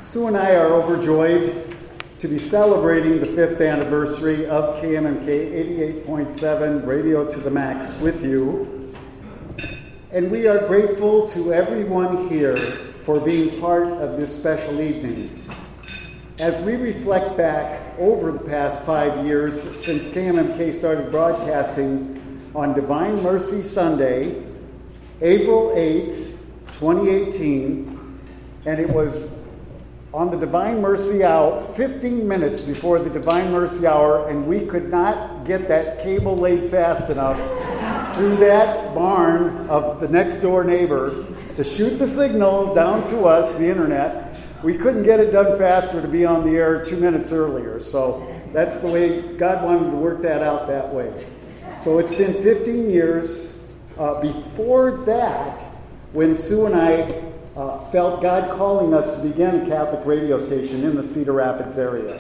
Sue and I are overjoyed to be celebrating the 5th anniversary of KMMK 88.7 Radio to the Max with you. And we are grateful to everyone here for being part of this special evening. As we reflect back over the past 5 years since KMMK started broadcasting on Divine Mercy Sunday, April 8th, 2018, and it was on the Divine Mercy Hour, 15 minutes before the Divine Mercy Hour, and we could not get that cable laid fast enough through that barn of the next door neighbor to shoot the signal down to us, the internet. We couldn't get it done faster to be on the air 2 minutes earlier. So that's the way God wanted to work that out that way. So it's been 15 years. Before that, when Sue and I felt God calling us to begin a Catholic radio station in the Cedar Rapids area.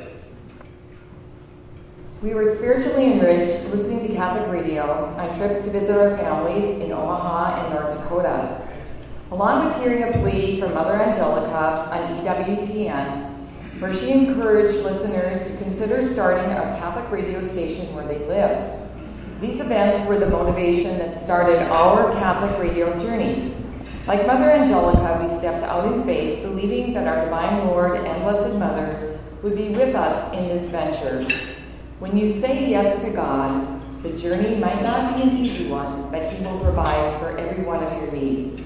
We were spiritually enriched listening to Catholic radio on trips to visit our families in Omaha and North Dakota. Along with hearing a plea from Mother Angelica on EWTN, where she encouraged listeners to consider starting a Catholic radio station where they lived. These events were the motivation that started our Catholic radio journey. Like Mother Angelica, we stepped out in faith, believing that our Divine Lord and Blessed Mother would be with us in this venture. When you say yes to God, the journey might not be an easy one, but He will provide for every one of your needs.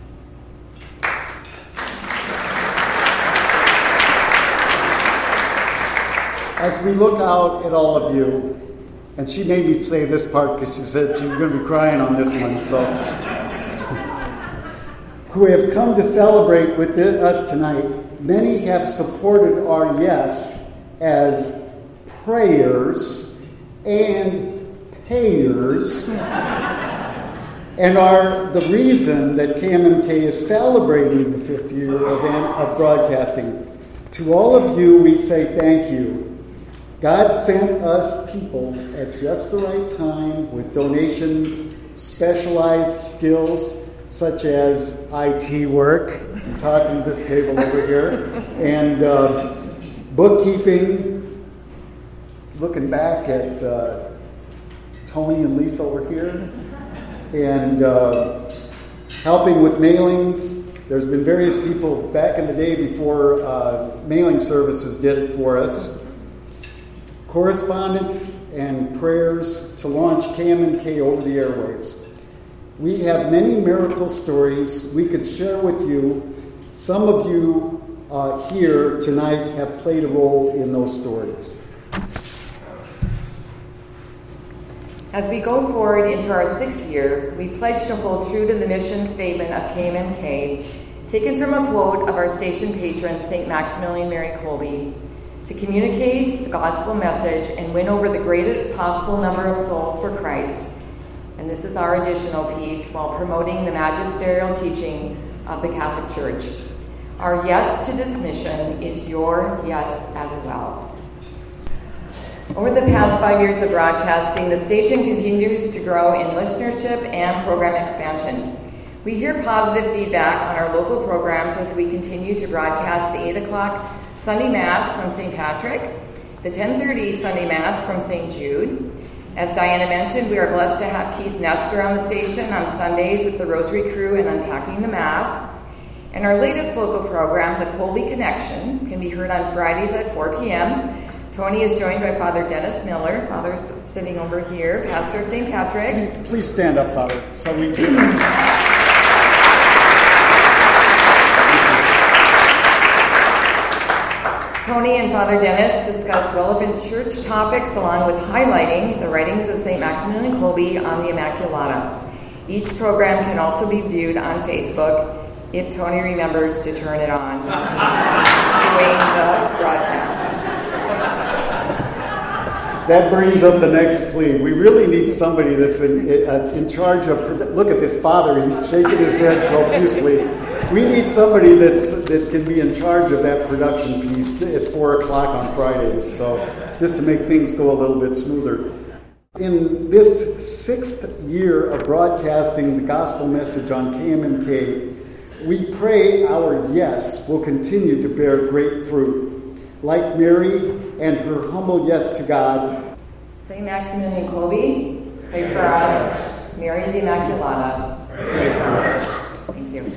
As we look out at all of you, and she made me say this part because she said she's going to be crying on this one, so who have come to celebrate with us tonight, many have supported our yes as prayers and payers and are the reason that KMMK is celebrating the 5th year of broadcasting. To all of you, we say thank you. God sent us people at just the right time with donations, specialized skills, such as IT work, I'm talking to this table over here, and bookkeeping, looking back at Tony and Lisa over here, and helping with mailings. There's been various people back in the day before mailing services did it for us. Correspondence and prayers to launch KMMK over the airwaves. We have many miracle stories we could share with you. Some of you here tonight have played a role in those stories. As we go forward into our 6th year, we pledge to hold true to the mission statement of KMMK, taken from a quote of our station patron, St. Maximilian Mary Kolbe, to communicate the gospel message and win over the greatest possible number of souls for Christ. And this is our additional piece while promoting the magisterial teaching of the Catholic Church. Our yes to this mission is your yes as well. Over the past 5 years of broadcasting, the station continues to grow in listenership and program expansion. We hear positive feedback on our local programs as we continue to broadcast the 8 o'clock Sunday Mass from St. Patrick, the 10:30 Sunday Mass from St. Jude. As Diana mentioned, we are blessed to have Keith Nestor on the station on Sundays with the Rosary Crew and Unpacking the Mass. And our latest local program, the Colby Connection, can be heard on Fridays at 4 p.m. Tony is joined by Father Dennis Miller. Father's sitting over here, pastor of St. Patrick. Please stand up, Father, so we can... Tony and Father Dennis discuss relevant church topics along with highlighting the writings of St. Maximilian Kolbe on the Immaculata. Each program can also be viewed on Facebook if Tony remembers to turn it on. He's doing the broadcast. That brings up the next plea. We really need somebody that's in charge of... Look at this father. He's shaking his head profusely. We need somebody that can be in charge of that production piece at 4 o'clock on Fridays, so just to make things go a little bit smoother. In this 6th year of broadcasting the gospel message on KMMK, We pray our yes will continue to bear great fruit. Like Mary and her humble yes to God. St. Maximilian Kolbe, pray for us. Mary the Immaculata, pray for us. Thank you.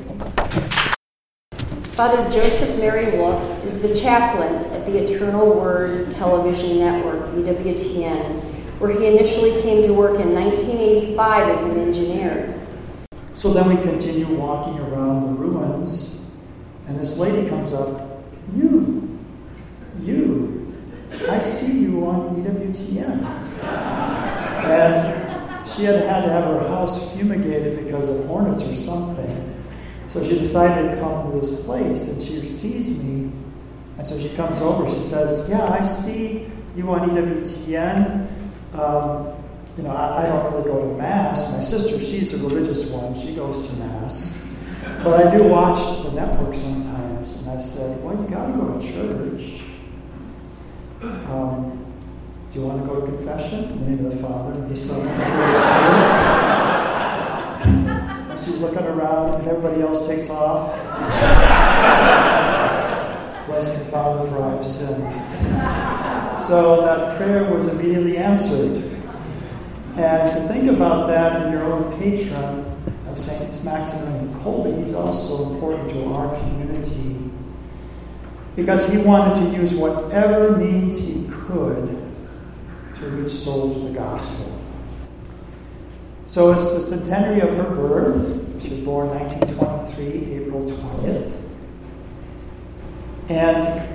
Father Joseph Mary Wolf is the chaplain at the Eternal Word Television Network, EWTN, where he initially came to work in 1985 as an engineer. So then we continue walking around the ruins, and this lady comes up, you, I see you on EWTN. And she had to have her house fumigated because of hornets or something. So she decided to come to this place, and she sees me, and so she comes over. She says, yeah, I see you on EWTN. I don't really go to Mass. My sister, she's a religious one. She goes to Mass. But I do watch the network sometimes. And I said, well, you got to go to church. Do you want to go to confession? In the name of the Father, and of the Son, and of the Holy Spirit. And she's looking around, and everybody else takes off. Bless me, Father, for I have sinned. So that prayer was immediately answered. And to think about that in your own patron of St. Maximilian Kolbe, he's also important to our community because he wanted to use whatever means he could to reach souls with the gospel. So it's the centenary of her birth. She was born 1923, April 20th. And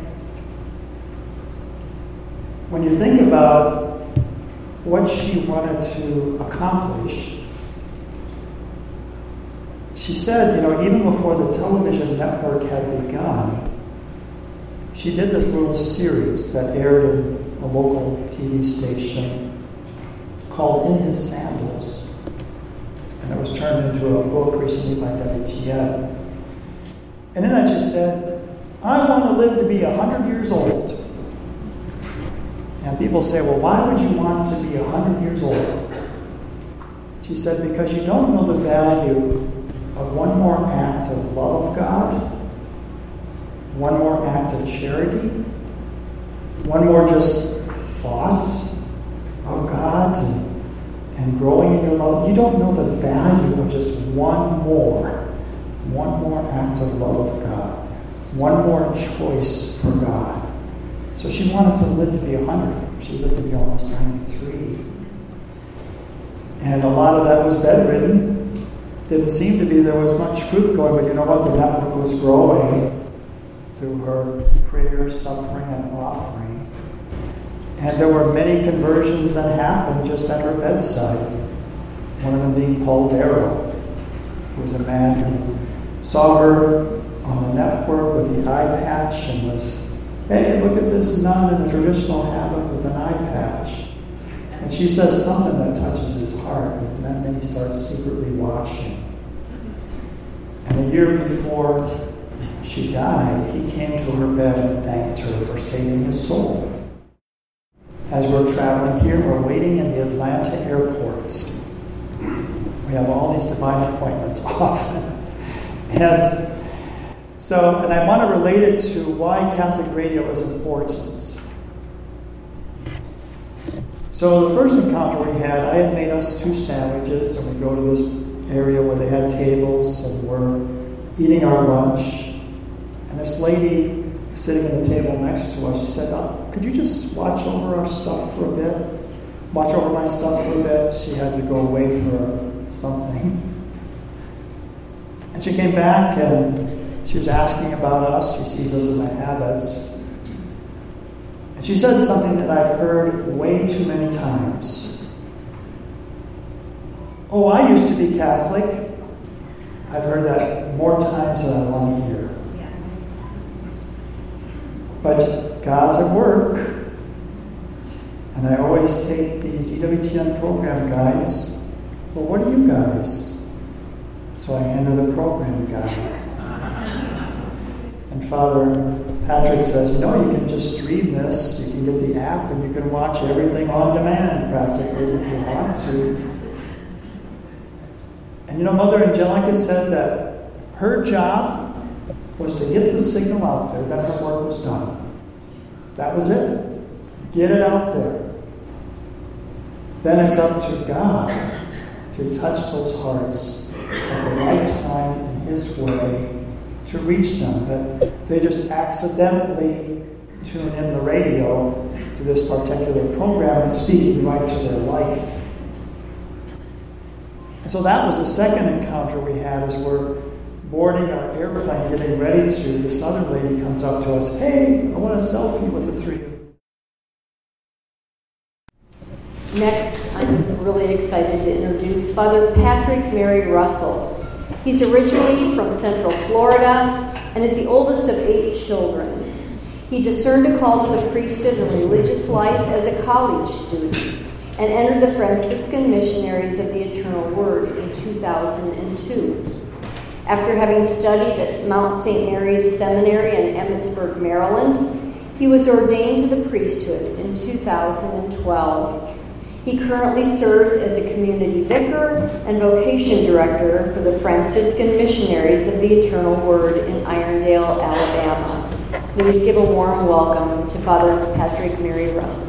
when you think about what she wanted to accomplish, she said, even before the television network had begun, she did this little series that aired in a local TV station called In His Sandals. And it was turned into a book recently by WTN. And in that she said, I want to live to be 100 years old. And people say, well, why would you want to be 100 years old? She said, because you don't know the value of one more act of love of God, one more act of charity, one more just thought of God and growing in your love. You don't know the value of just one more act of love of God, one more choice for God. So she wanted to live to be 100. She lived to be almost 93. And a lot of that was bedridden. Didn't seem to be there was much fruit going, but you know what? The network was growing through her prayer, suffering, and offering. And there were many conversions that happened just at her bedside. One of them being Paul Darrow, who was a man who saw her on the network with the eye patch and was, hey, look at this nun in a traditional habit with an eye patch. And she says something that touches his heart, and then he starts secretly watching. And a year before she died, he came to her bed and thanked her for saving his soul. As we're traveling here, we're waiting in the Atlanta airport. We have all these divine appointments often. And I want to relate it to why Catholic radio is important. So the first encounter we had, I had made us 2 sandwiches, and we go to this area where they had tables, and we're eating our lunch. And this lady sitting at the table next to us, she said, could you just watch over our stuff for a bit? Watch over my stuff for a bit. She had to go away for something. And she came back, and she was asking about us. She sees us in the habits. And she said something that I've heard way too many times. Oh, I used to be Catholic. I've heard that more times than I want to hear. But God's at work. And I always take these EWTN program guides. Well, what are you guys? So I hand her the program guide. And Father Patrick says, you can just stream this. You can get the app and you can watch everything on demand practically if you want to. And Mother Angelica said that Her job was to get the signal out there, then her work was done. That was it. Get it out there. Then it's up to God to touch those hearts at the right time in His way to reach them. That they just accidentally tune in the radio to this particular program and it's speaking right to their life. And so that was the second encounter we had as we're boarding our airplane, getting ready to. This other lady comes up to us, "Hey, I want a selfie with the three of you." Next, I'm really excited to introduce Father Patrick Mary Russell. He's originally from Central Florida and is the oldest of 8 children. He discerned a call to the priesthood and religious life as a college student and entered the Franciscan Missionaries of the Eternal Word in 2002. After having studied at Mount St. Mary's Seminary in Emmitsburg, Maryland, he was ordained to the priesthood in 2012. He currently serves as a community vicar and vocation director for the Franciscan Missionaries of the Eternal Word in Irondale, Alabama. Please give a warm welcome to Father Patrick Mary Russell.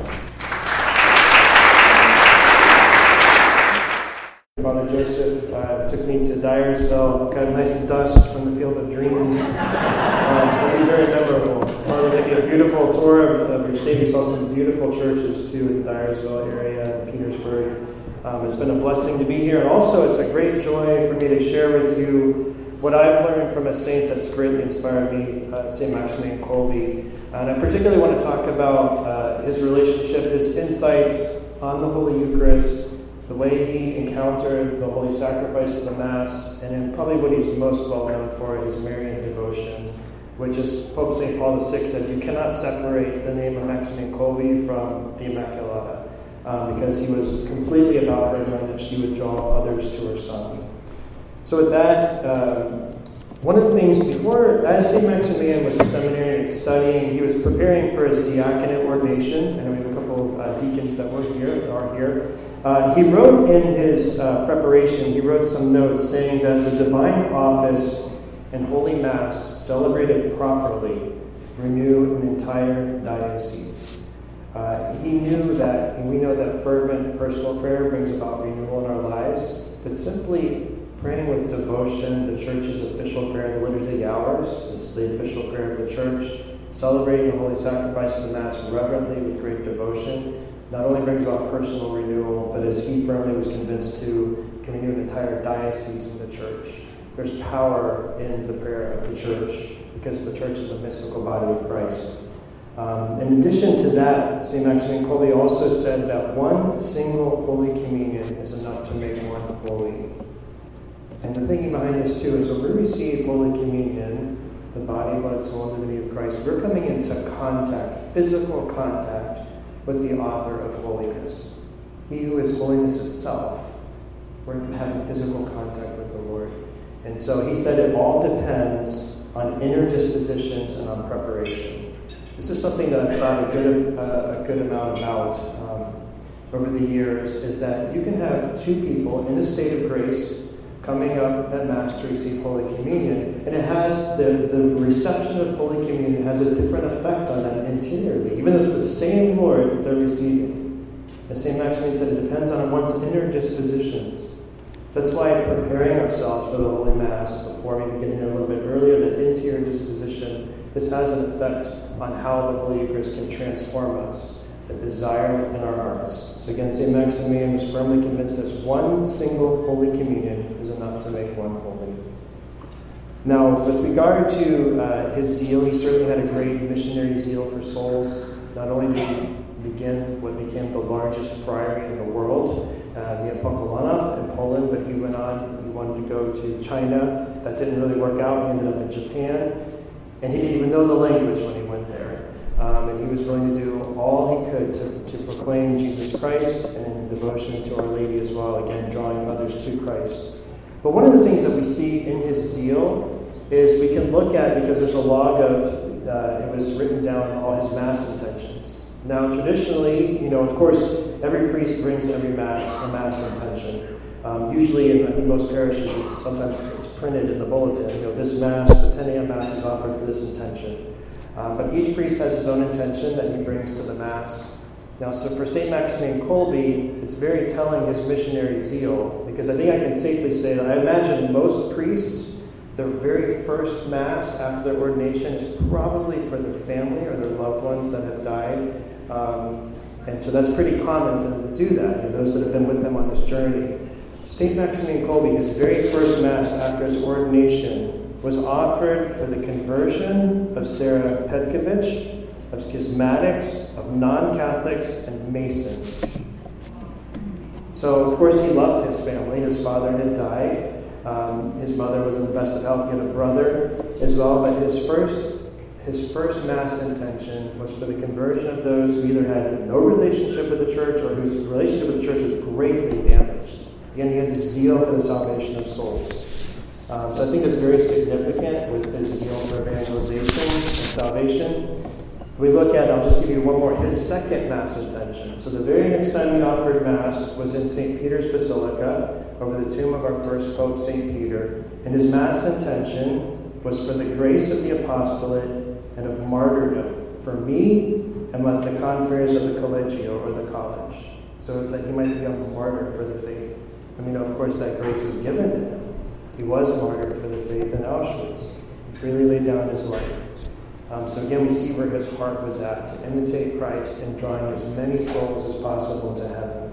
Father Joseph took me to Dyersville, got nice dust from the Field of Dreams. It'll be very memorable. Father gave me a beautiful tour of your city. Saw some beautiful churches too in the Dyersville area, Petersburg. It's been a blessing to be here, and also it's a great joy for me to share with you what I've learned from a saint that's greatly inspired me, St. Maximilian Kolbe. And I particularly want to talk about his relationship, his insights on the Holy Eucharist, the way he encountered the Holy Sacrifice of the Mass, and then probably what he's most well known for is Marian devotion, which is Pope St. Paul VI said, you cannot separate the name of Maximilian Kolbe from the Immaculata, because he was completely about her, knowing that she would draw others to her Son. So with that, one of the things before, as St. Maximilian was a seminarian and studying, he was preparing for his diaconate ordination, and we have a couple of deacons that are here. He wrote in his preparation, he wrote some notes saying that the divine office and Holy Mass celebrated properly renew an entire diocese. He knew that, and we know that fervent personal prayer brings about renewal in our lives, but simply praying with devotion, the Church's official prayer, the Liturgy of the Hours, is the official prayer of the Church, celebrating the Holy Sacrifice of the Mass reverently with great devotion, not only brings about personal renewal, but as he firmly was convinced to, can renew an entire diocese in the Church. There's power in the prayer of the Church, because the Church is a mystical body of Christ. In addition to that, St. Maximilian Kolbe also said that one single Holy Communion is enough to make one holy. And the thinking behind this, too, is when we receive Holy Communion, the body, blood, soul, and divinity of Christ, we're coming into contact, physical contact, with the author of holiness. He who is holiness itself. We're having physical contact with the Lord. And so he said it all depends on inner dispositions and on preparation. This is something that I've thought a good amount about over the years, is that you can have two people in a state of grace coming up at Mass to receive Holy Communion, and it has the reception of Holy Communion has a different effect on them interiorly, even though it's the same Lord that they're receiving. As St. Maximilian said, it depends on one's inner dispositions. So that's why preparing ourselves for the Holy Mass before maybe getting there a little bit earlier, that interior disposition, this has an effect on how the Holy Eucharist can transform us, the desire within our hearts. So again, St. Maximilian was firmly convinced that one single Holy Communion is enough to make one holy. Now, with regard to his zeal, he certainly had a great missionary zeal for souls. Not only did he begin what became the largest friary in the world, near Pokolanów in Poland, but he went on, he wanted to go to China. That didn't really work out. He ended up in Japan, and he didn't even know the language when he went there. And he was willing to do all he could to proclaim Jesus Christ, and in devotion to Our Lady as well, again, drawing others to Christ. But one of the things that we see in his zeal is we can look at, because there's a log of, it was written down, all his Mass intentions. Now, traditionally, of course, every priest brings every Mass a Mass intention. Usually, I think most parishes, sometimes it's printed in the bulletin. This Mass, the 10 a.m. Mass is offered for this intention. But each priest has his own intention that he brings to the Mass. Now, so for St. Maximilian Kolbe, it's very telling his missionary zeal, because I think I can safely say that I imagine most priests, their very first Mass after their ordination is probably for their family or their loved ones that have died. And so that's pretty common for them to do that, those that have been with them on this journey. St. Maximilian Kolbe, his very first Mass after his ordination, was offered for the conversion of Sarah Petkovich, of schismatics, of non-Catholics, and Masons. So, of course, he loved his family. His father had died. His mother was in the best of health. He had a brother as well. But his first Mass intention was for the conversion of those who either had no relationship with the church or whose relationship with the church was greatly damaged. Again, he had this zeal for the salvation of souls. So I think it's very significant with his zeal for evangelization and salvation. We look at, I'll just give you one more, his second Mass intention. So the very next time he offered Mass was in St. Peter's Basilica, over the tomb of our first Pope, St. Peter. And his Mass intention was for the grace of the apostolate and of martyrdom for me and with the confreres of the collegio, or the college. So it was that he might be a martyr for the faith. And of course, that grace was given to him. He was martyred for the faith in Auschwitz. He freely laid down his life. So again, we see where his heart was at, to imitate Christ and drawing as many souls as possible to heaven.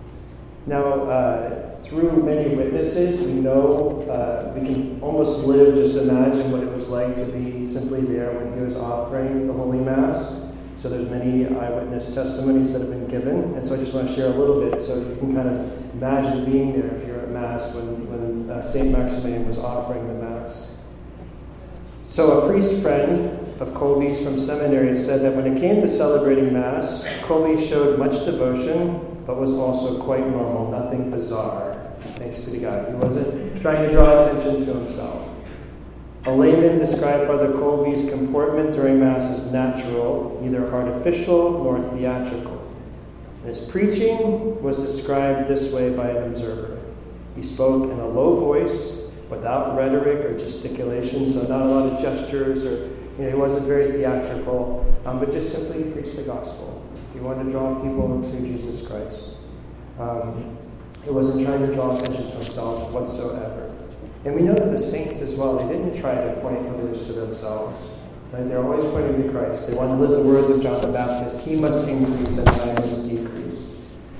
Now, through many witnesses, we know we can almost live, just imagine what it was like to be simply there when he was offering the Holy Mass. So there's many eyewitness testimonies that have been given. And so I just want to share a little bit so you can kind of imagine being there if you're at Mass when St. Maximilian was offering the Mass. So a priest friend of Kolbe's from seminary said that when it came to celebrating Mass, Kolbe showed much devotion, but was also quite normal, nothing bizarre. Thanks be to God. He wasn't trying to draw attention to himself. A layman described Father Kolbe's comportment during Mass as natural, neither artificial nor theatrical. And his preaching was described this way by an observer. He spoke in a low voice, without rhetoric or gesticulation, so not a lot of gestures, or he wasn't very theatrical, but just simply preached the gospel. He wanted to draw people to Jesus Christ. He wasn't trying to draw attention to himself whatsoever. And we know that the saints as well, they didn't try to point others to themselves. Right? They're always pointing to Christ. They want to live the words of John the Baptist. He must increase and I must decrease.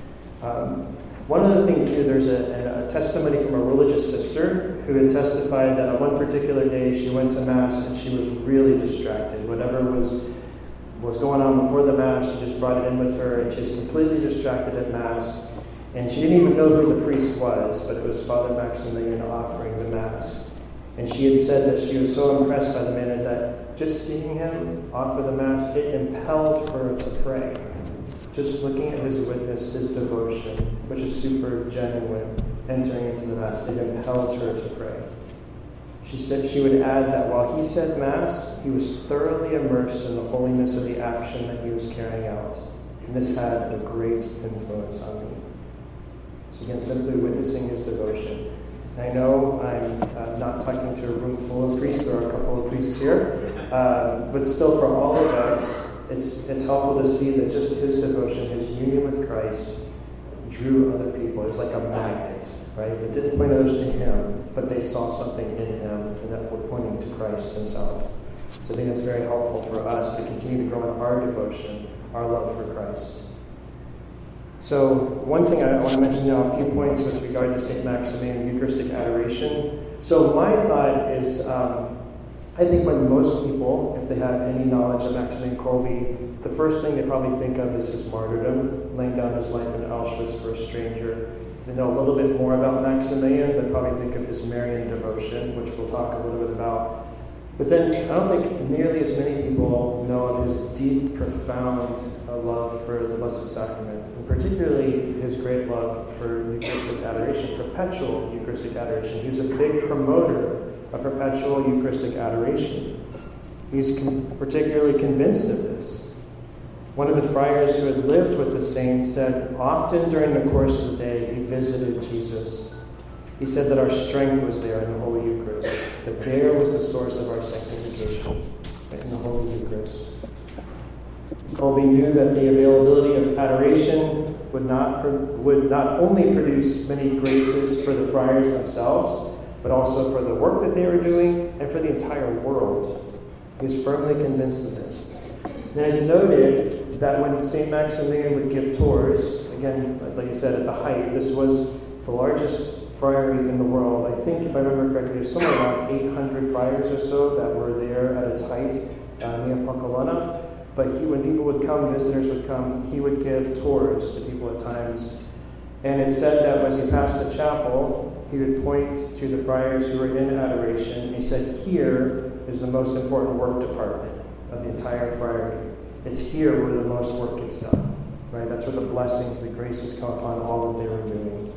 One other thing, too, there's a testimony from a religious sister who had testified that on one particular day she went to Mass and she was really distracted. Whatever was going on before the Mass, she just brought it in with her, and she was completely distracted at Mass. And she didn't even know who the priest was, but it was Father Maximilian offering the Mass. And she had said that she was so impressed by the man that just seeing him offer the Mass, it impelled her to pray. Just looking at his witness, his devotion, which is super genuine, entering into the Mass, it impelled her to pray. She said she would add that while he said Mass, he was thoroughly immersed in the holiness of the action that he was carrying out. And this had a great influence on me. So again, simply witnessing his devotion. And I know I'm not talking to a room full of priests. There are a couple of priests here. But still, for all of us, it's helpful to see that just his devotion, his union with Christ, drew other people. It was like a magnet, right? That didn't point others to him, but they saw something in him and that were pointing to Christ himself. So I think that's very helpful for us to continue to grow in our devotion, our love for Christ. So one thing I want to mention now, a few points with regard to St. Maximilian, Eucharistic adoration. So my thought is, I think when most people, if they have any knowledge of Maximilian Kolbe, the first thing they probably think of is his martyrdom, laying down his life in Auschwitz for a stranger. If they know a little bit more about Maximilian, they probably think of his Marian devotion, which we'll talk a little bit about. But then I don't think nearly as many people know of his deep, profound love for the Blessed Sacrament, and particularly his great love for Eucharistic adoration, perpetual Eucharistic adoration. He was a big promoter of perpetual Eucharistic adoration. He's particularly convinced of this. One of the friars who had lived with the saint said, often during the course of the day, he visited Jesus. He said that our strength was there in the Holy Eucharist, that there was the source of our sanctification, in the Holy Eucharist. Kolbe knew that the availability of adoration would not only produce many graces for the friars themselves, but also for the work that they were doing and for the entire world. He was firmly convinced of this. And it's noted that when St. Maximilian would give tours, again, like I said, at the height, this was the largest friary in the world. I think, if I remember correctly, there's somewhere around 800 friars or so that were there at its height near Pokolona. But when people would come, visitors would come, he would give tours to people at times. And it said that as he passed the chapel, he would point to the friars who were in adoration. He said, here is the most important work department of the entire friary. It's here where the most work gets done. Right? That's where the blessings, the graces come upon all that they were doing.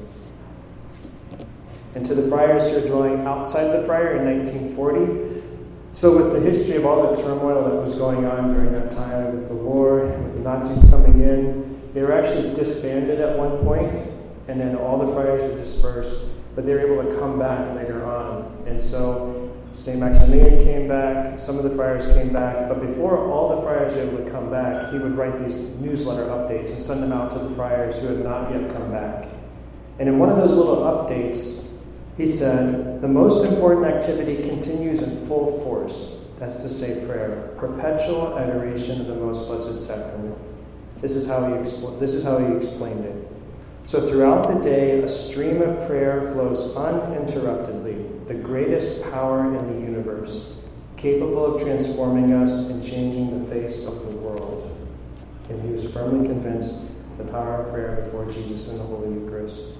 And to the friars who are dwelling outside the friary in 1940, so with the history of all the turmoil that was going on during that time, with the war, with the Nazis coming in, they were actually disbanded at one point, and then all the friars were dispersed, but they were able to come back later on. And so St. Maximilian came back, some of the friars came back, but before all the friars were able to come back, he would write these newsletter updates and send them out to the friars who had not yet come back. And in one of those little updates, he said, the most important activity continues in full force. That's to say prayer. Perpetual adoration of the most blessed sacrament. This is how he explained it. So throughout the day, a stream of prayer flows uninterruptedly, the greatest power in the universe, capable of transforming us and changing the face of the world. And he was firmly convinced the power of prayer before Jesus in the Holy Eucharist.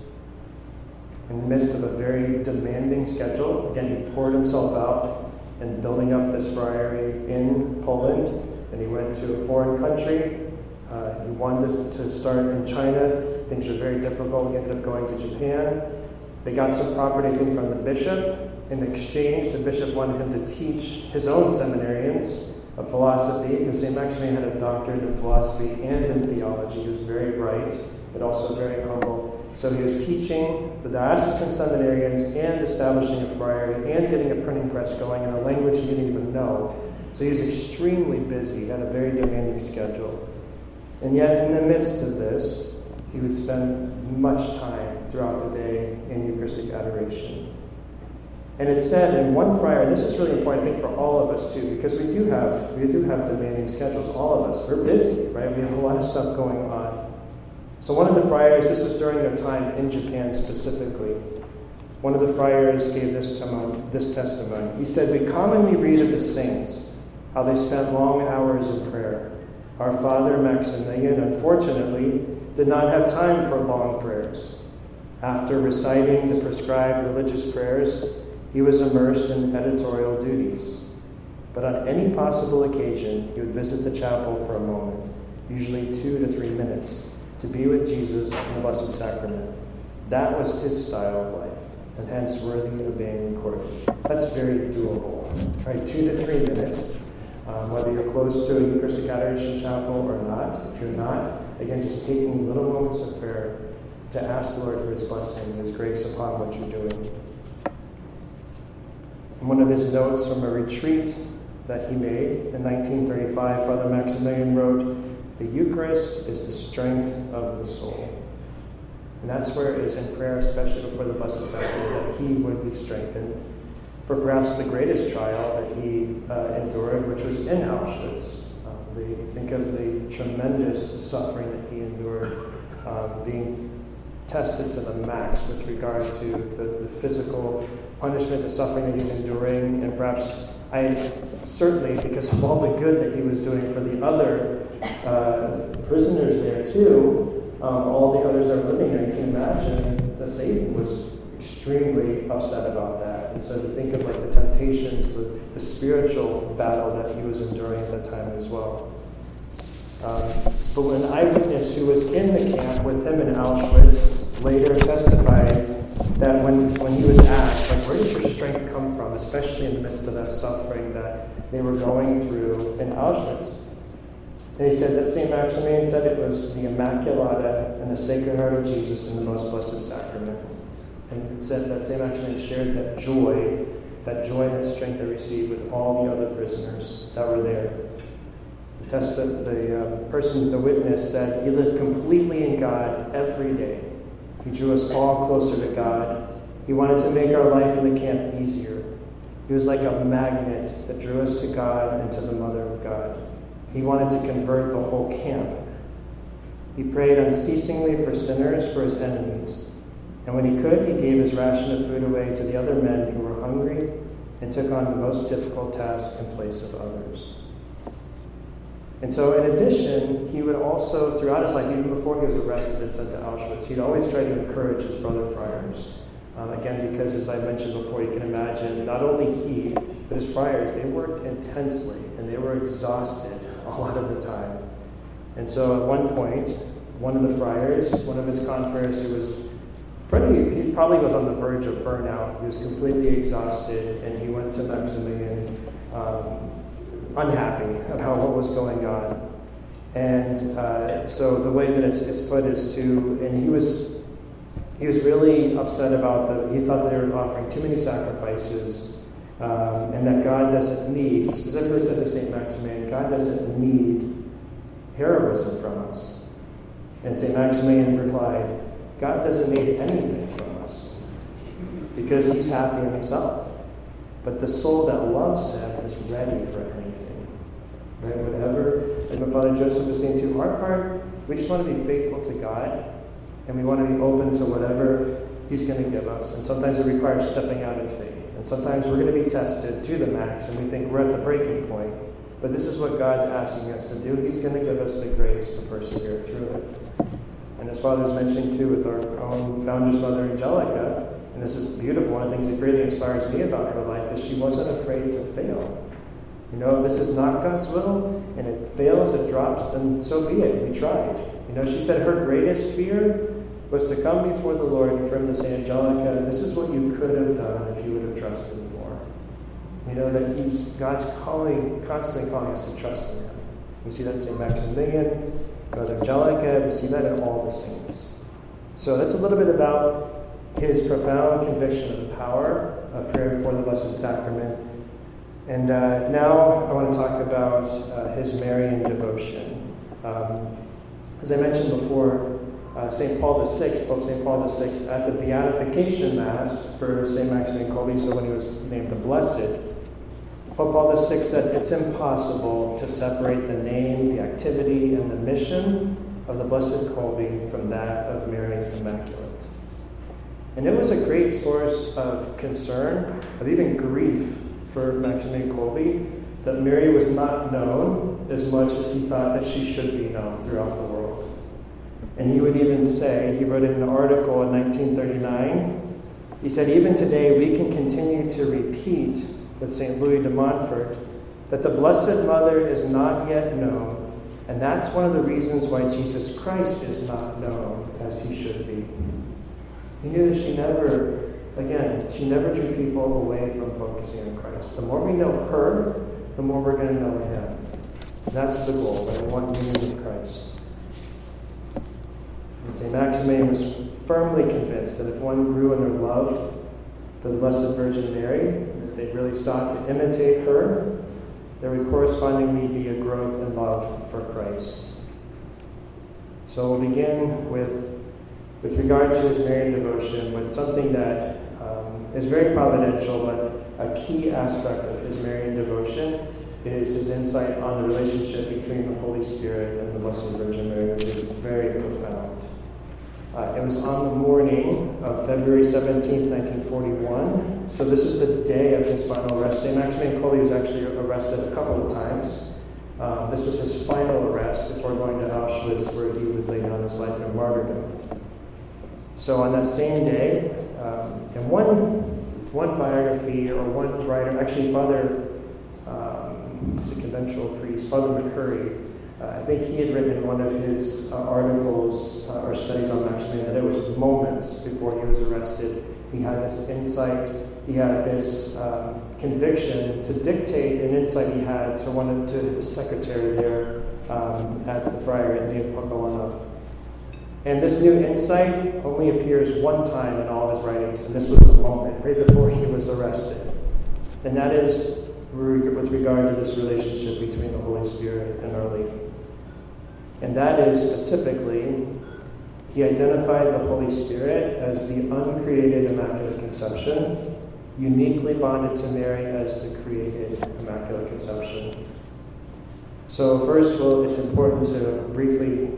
In the midst of a very demanding schedule, again, he poured himself out in building up this friary in Poland, and he went to a foreign country. He wanted to start in China. Things were very difficult. He ended up going to Japan. They got some property, I think, from the bishop. In exchange, the bishop wanted him to teach his own seminarians of philosophy, because St. Maximilian had a doctorate in philosophy and in theology. He was very bright, but also very humble. So he was teaching the diocesan seminarians and establishing a friary and getting a printing press going in a language he didn't even know. So he was extremely busy. He had a very demanding schedule. And yet, in the midst of this, he would spend much time throughout the day in Eucharistic adoration. And it's said in one friar, and this is really important, I think, for all of us too, because we do have demanding schedules. All of us, we're busy, right? We have a lot of stuff going on. So one of the friars, this was during their time in Japan specifically, one of the friars gave this testimony. He said, we commonly read of the saints, how they spent long hours in prayer. Our father Maximilian, unfortunately, did not have time for long prayers. After reciting the prescribed religious prayers, he was immersed in editorial duties. But on any possible occasion, he would visit the chapel for a moment, usually 2 to 3 minutes, to be with Jesus in the Blessed Sacrament. That was his style of life, and hence worthy of being recorded. That's very doable, right? 2 to 3 minutes, whether you're close to a Eucharistic Adoration chapel or not. If you're not, again, just taking little moments of prayer to ask the Lord for his blessing, his grace upon what you're doing. In one of his notes from a retreat that he made in 1935, Father Maximilian wrote, the Eucharist is the strength of the soul. And that's where it is in prayer, especially before the Blessed Sacrament, that he would be strengthened for perhaps the greatest trial that he endured, which was in Auschwitz. Think of the tremendous suffering that he endured, being tested to the max with regard to the physical punishment, the suffering that he's enduring, and perhaps certainly because of all the good that he was doing for the other prisoners there too, all the others that were living there. You can imagine that Satan was extremely upset about that. And so to think of like the temptations, the spiritual battle that he was enduring at that time as well. But an eyewitness who was in the camp with him in Auschwitz later testified that when he was asked, like, where does your strength come from, especially in the midst of that suffering that they were going through in Auschwitz? And he said that St. Maximilian said it was the Immaculata and the Sacred Heart of Jesus in the Most Blessed Sacrament. And it said that St. Maximilian shared that joy and strength they received with all the other prisoners that were there. The witness said he lived completely in God every day. He drew us all closer to God. He wanted to make our life in the camp easier. He was like a magnet that drew us to God and to the Mother of God. He wanted to convert the whole camp. He prayed unceasingly for sinners, for his enemies. And when he could, he gave his ration of food away to the other men who were hungry and took on the most difficult task in place of others. And so in addition, he would also, throughout his life, even before he was arrested and sent to Auschwitz, he'd always try to encourage his brother friars. Again, because as I mentioned before, you can imagine, not only he, but his friars, they worked intensely and they were exhausted a lot of the time. And so at one point, one of the friars, one of his confreres he probably was on the verge of burnout. He was completely exhausted, and he went to Maximilian unhappy about what was going on. And so the way that it's put is and he was really upset about he thought they were offering too many sacrifices, and that God doesn't need, he specifically said to St. Maximilian, God doesn't need heroism from us. And St. Maximilian replied, God doesn't need anything from us because he's happy in himself. But the soul that loves him is ready for anything. Right? Whatever. And what Father Joseph was saying too, our part, we just want to be faithful to God, and we want to be open to whatever he's going to give us. And sometimes it requires stepping out in faith. And sometimes we're going to be tested to the max, and we think we're at the breaking point. But this is what God's asking us to do. He's going to give us the grace to persevere through it. And as Father's mentioning too with our own Founder's Mother, Angelica, and this is beautiful, one of the things that greatly inspires me about her life is she wasn't afraid to fail. You know, if this is not God's will, and it fails, it drops, then so be it. We tried. You know, she said her greatest fear was to come before the Lord and for him to say, Angelica, this is what you could have done if you would have trusted me more. You know, that God's constantly calling us to trust in him. We see that in St. Maximilian, Mother Angelica, we see that in all the saints. So that's a little bit about his profound conviction of the power of prayer before the Blessed Sacrament. And now I want to talk about his Marian devotion. As I mentioned before, Pope St. Paul VI, at the Beatification Mass for St. Maximilian Kolbe, so when he was named the Blessed, Pope Paul VI said, it's impossible to separate the name, the activity, and the mission of the Blessed Kolbe from that of Mary Immaculate. And it was a great source of concern, of even grief for Maximilian Kolbe, that Mary was not known as much as he thought that she should be known throughout the world. And he would even say, he wrote in an article in 1939, he said, even today we can continue to repeat with St. Louis de Montfort that the Blessed Mother is not yet known, and that's one of the reasons why Jesus Christ is not known as he should be. He knew that she never drew people away from focusing on Christ. The more we know her, the more we're going to know him. And that's the goal, that we want union with Christ. And St. Maximilian was firmly convinced that if one grew in their love for the Blessed Virgin Mary, that they really sought to imitate her, there would correspondingly be a growth in love for Christ. So we'll begin with regard to his Marian devotion, with something that is very providential, but a key aspect of his Marian devotion is his insight on the relationship between the Holy Spirit and the Blessed Virgin Mary, which is very profound. It was on the morning of February 17, 1941. So this is the day of his final arrest. St. Maximilian Kolbe was actually arrested a couple of times. This was his final arrest before going to Auschwitz, where he would lay down his life in martyrdom. So on that same day, and one biography or one writer, actually Father, he's a conventual priest, Father McCurry, I think he had written in one of his articles or studies on Maximilian that it was moments before he was arrested. He had this insight, he had this conviction to dictate an insight he had to the secretary there, friar at Neopokalawanov. And this new insight only appears one time in all of his writings, and this was the moment, right before he was arrested. And that is with regard to this relationship between the Holy Spirit and Our Lady. And that is specifically, he identified the Holy Spirit as the uncreated Immaculate Conception, uniquely bonded to Mary as the created Immaculate Conception. So first, it's important to briefly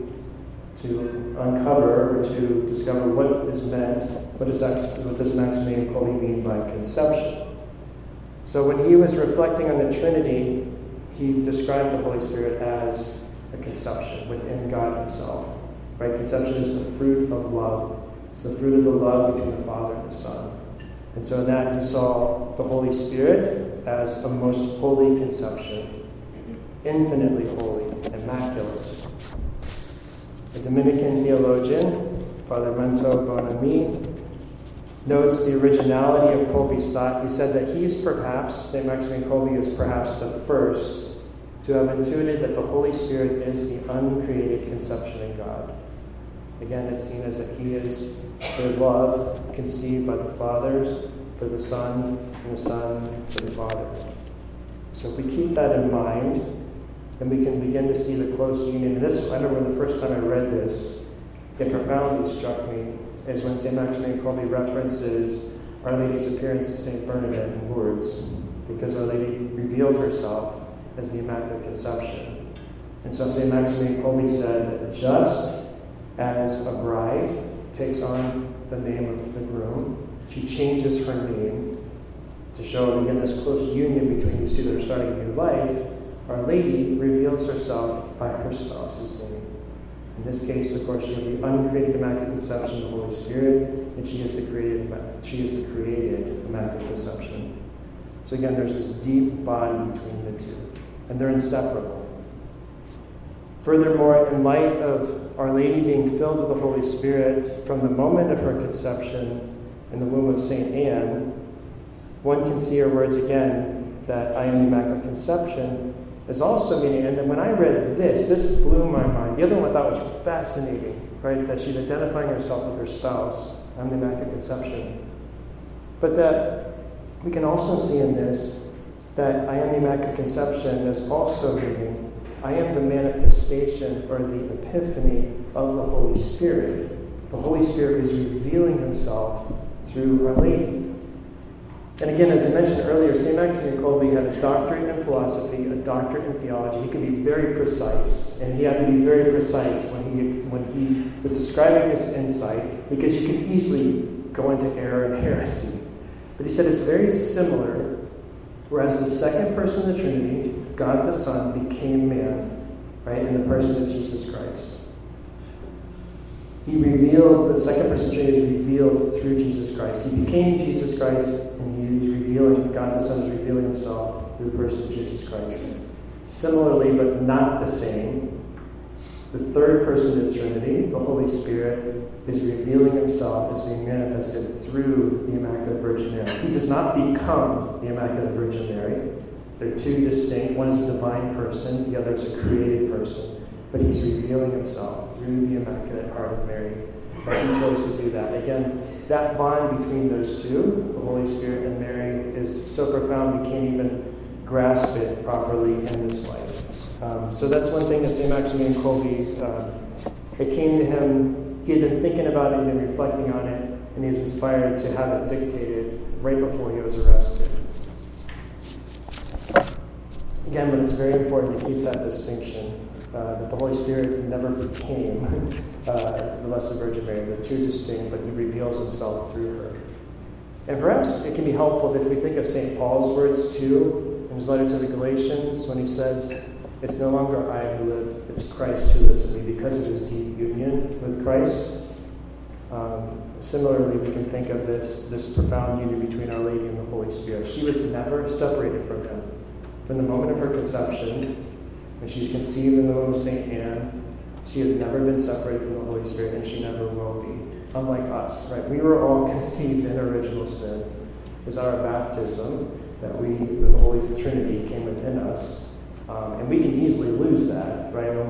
uncover or to discover what is meant, what does Maximilian Kolbe mean by conception. So when he was reflecting on the Trinity, he described the Holy Spirit as a conception within God himself. Right? Conception is the fruit of love. It's the fruit of the love between the Father and the Son. And so in that he saw the Holy Spirit as a most holy conception, infinitely holy, immaculate. A Dominican theologian, Father Mento Bonami, notes the originality of Kolbe's thought. He said that St. Maximilian Kolbe is perhaps the first to have intuited that the Holy Spirit is the uncreated conception in God. Again, it's seen as that he is the love conceived by the fathers for the Son, and the Son for the Father. So if we keep that in mind, then we can begin to see the close union. And this, I remember the first time I read this, it profoundly struck me, is when St. Maximilian Kolbe references Our Lady's appearance to St. Bernadette in Lourdes, because Our Lady revealed herself as the Immaculate Conception. And so St. Maximilian Kolbe said that just as a bride takes on the name of the groom, she changes her name to show, again, this close union between these two that are starting a new life. Our Lady reveals herself by her spouse's name. In this case, of course, she had the uncreated Immaculate Conception of the Holy Spirit, and she is the created Immaculate Conception. So again, there's this deep bond between the two, and they're inseparable. Furthermore, in light of Our Lady being filled with the Holy Spirit from the moment of her conception in the womb of St. Anne, one can see her words again, that I am the Immaculate Conception, is also meaning, and when I read this blew my mind. The other one I thought was fascinating, right? That she's identifying herself with her spouse. I'm the Immaculate Conception. But that we can also see in this that I am the Immaculate Conception is also meaning I am the manifestation or the epiphany of the Holy Spirit. The Holy Spirit is revealing himself through Our Lady. And again, as I mentioned earlier, St. Maximilian Kolbe had a doctorate in philosophy, a doctorate in theology. He could be very precise, and he had to be very precise when he was describing this insight, because you can easily go into error and heresy. But he said it's very similar, whereas the second person of the Trinity, God the Son, became man, right, in the person of Jesus Christ. The second person of the Trinity is revealed through Jesus Christ. He became Jesus Christ, and he is revealing, God the Son is revealing himself through the person of Jesus Christ. Similarly, but not the same, the third person of the Trinity, the Holy Spirit, is revealing himself as being manifested through the Immaculate Virgin Mary. He does not become the Immaculate Virgin Mary. They're two distinct. One is a divine person, the other is a created person. But he's revealing himself through the Immaculate Heart of Mary. But he chose to do that. Again, that bond between those two, the Holy Spirit and Mary, is so profound we can't even grasp it properly in this life. So that's one thing that St. Maximilian Kolbe, it came to him, he had been thinking about it, he had been reflecting on it, and he was inspired to have it dictated right before he was arrested. Again, but it's very important to keep that distinction. That the Holy Spirit never became the Blessed Virgin Mary. They're two distinct, but he reveals himself through her. And perhaps it can be helpful if we think of St. Paul's words too, in his letter to the Galatians, when he says, it's no longer I who live, it's Christ who lives in me, because of his deep union with Christ. Similarly, we can think of this profound union between Our Lady and the Holy Spirit. She was never separated from him. From the moment of her conception, when she was conceived in the womb of St. Anne, she had never been separated from the Holy Spirit, and she never will be. Unlike us, right? We were all conceived in original sin. It was our baptism that the Holy Trinity came within us. And we can easily lose that, right? If we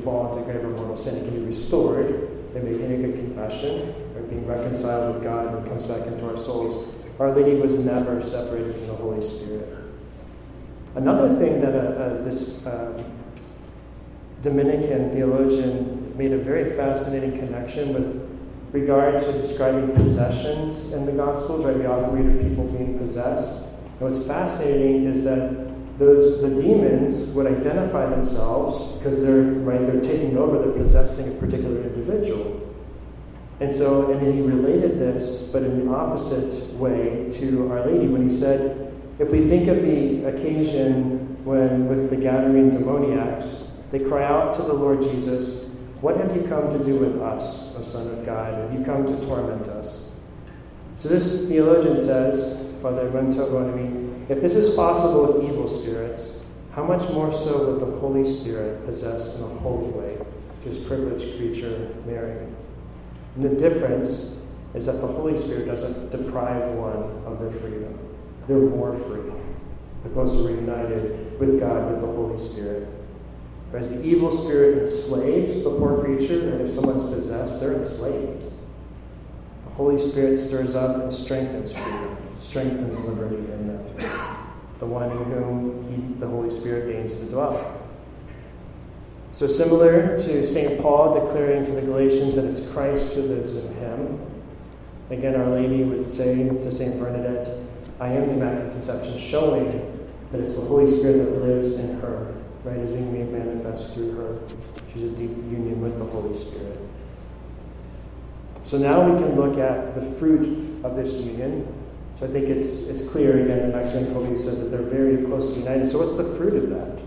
fall into grave or mortal sin. He can be restored by making a good confession or being reconciled with God when he comes back into our souls. Our Lady was never separated from the Holy Spirit. Another thing that this Dominican theologian made a very fascinating connection with regard to describing possessions in the Gospels, right? We often read of people being possessed. And what's fascinating is that the demons would identify themselves because they're taking over, they're possessing a particular individual. And he related this, but in the opposite way, to Our Lady when he said, if we think of the occasion when with the Gadarene demoniacs, they cry out to the Lord Jesus, what have you come to do with us, O Son of God? Have you come to torment us? So this theologian says, Father Montobohemi, if this is possible with evil spirits, how much more so with the Holy Spirit possessed in a holy way to his privileged creature, Mary? And the difference is that the Holy Spirit doesn't deprive one of their freedom. They're more free the closer we're united with God, with the Holy Spirit. Whereas the evil spirit enslaves the poor creature, and if someone's possessed, they're enslaved. The Holy Spirit stirs up and strengthens freedom, strengthens liberty in them, the one in whom the Holy Spirit deigns to dwell. So similar to St. Paul declaring to the Galatians that it's Christ who lives in him, again, Our Lady would say to St. Bernadette, I am the Immaculate Conception, showing that it's the Holy Spirit that lives in her, right, is being made manifest through her. She's a deep union with the Holy Spirit. So now we can look at the fruit of this union. So I think it's clear, again, that Maximilian Kolbe said that they're very closely united. So what's the fruit of that?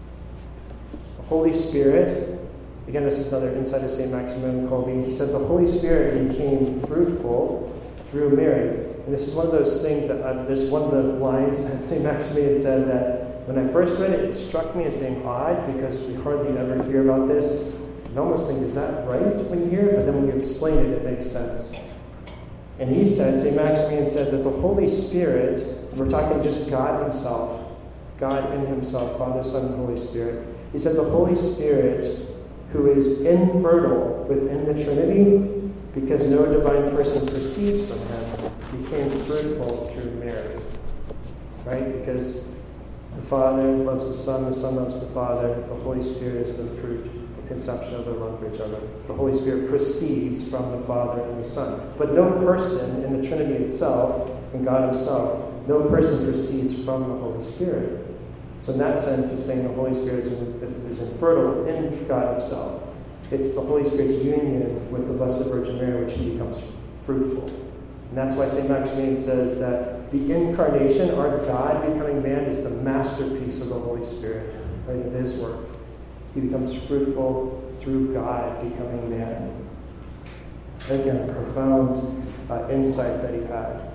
The Holy Spirit, again, this is another insight of St. Maximilian Kolbe. He said the Holy Spirit became fruitful through Mary. And this is one of those things that, there's one of the lines that St. Maximilian said that when I first read it, it struck me as being odd because we hardly ever hear about this. And almost think, is that right when you hear it? But then when you explain it, it makes sense. And he said, St. Maximilian said that the Holy Spirit, we're talking just God himself, God in himself, Father, Son, and Holy Spirit. He said the Holy Spirit, who is infertile within the Trinity, because no divine person proceeds from him, became fruitful through Mary. Right? Because the Father loves the Son loves the Father, the Holy Spirit is the fruit, the conception of their love for each other. The Holy Spirit proceeds from the Father and the Son. But no person in the Trinity itself, in God himself, no person proceeds from the Holy Spirit. So in that sense, it's saying the Holy Spirit is infertile within God himself. It's the Holy Spirit's union with the Blessed Virgin Mary which he becomes fruitful. And that's why St. Maximilian says that the incarnation, our God becoming man, is the masterpiece of the Holy Spirit, right, of his work. He becomes fruitful through God becoming man. Again, a profound insight that he had.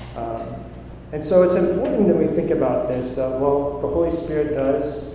And so it's important that we think about this, that, well, the Holy Spirit does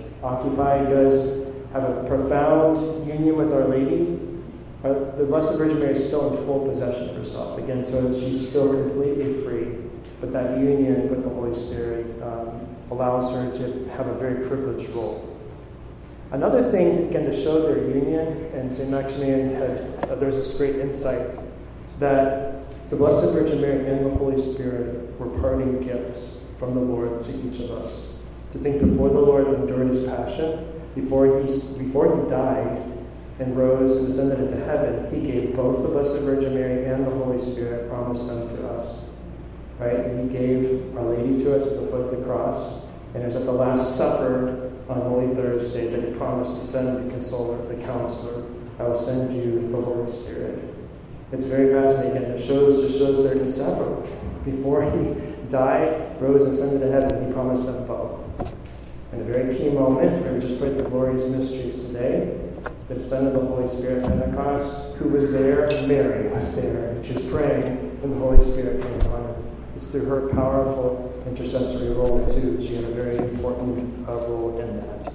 have a profound union with Our Lady. The Blessed Virgin Mary is still in full possession of herself. Again, so she's still completely free. But that union with the Holy Spirit allows her to have a very privileged role. Another thing, again, to show their union, and St. Maximilian there's this great insight that the Blessed Virgin Mary and the Holy Spirit were parting gifts from the Lord to each of us. To think before the Lord endured his passion, before he died and rose and ascended into heaven, he gave both the Blessed Virgin Mary and the Holy Spirit, promised them to us. Right? He gave Our Lady to us at the foot of the cross, and it was at the Last Supper on Holy Thursday that he promised to send the Consoler, the Counselor. I will send you the Holy Spirit. It's very fascinating. Again, it shows they're inseparable. Before he died, rose, and ascended to heaven, he promised them both. And a very key moment, where we just prayed the glorious mysteries today, the descent of the Holy Spirit at Pentecost. Who was there? Mary was there. And she was praying, and the Holy Spirit came upon her. It's through her powerful intercessory role, too. She had a very important role in that.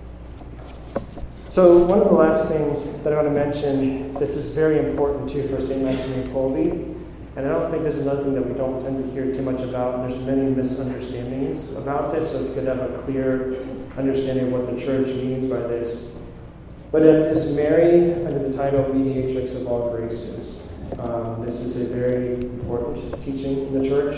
So one of the last things that I want to mention, this is very important, too, for St. Maximilian Kolbe. And I don't think this is another thing that we don't tend to hear too much about. And there's many misunderstandings about this, so it's good to have a clear understanding of what the Church means by this. But it is Mary under the title Mediatrix of All Graces. This is a very important teaching in the church.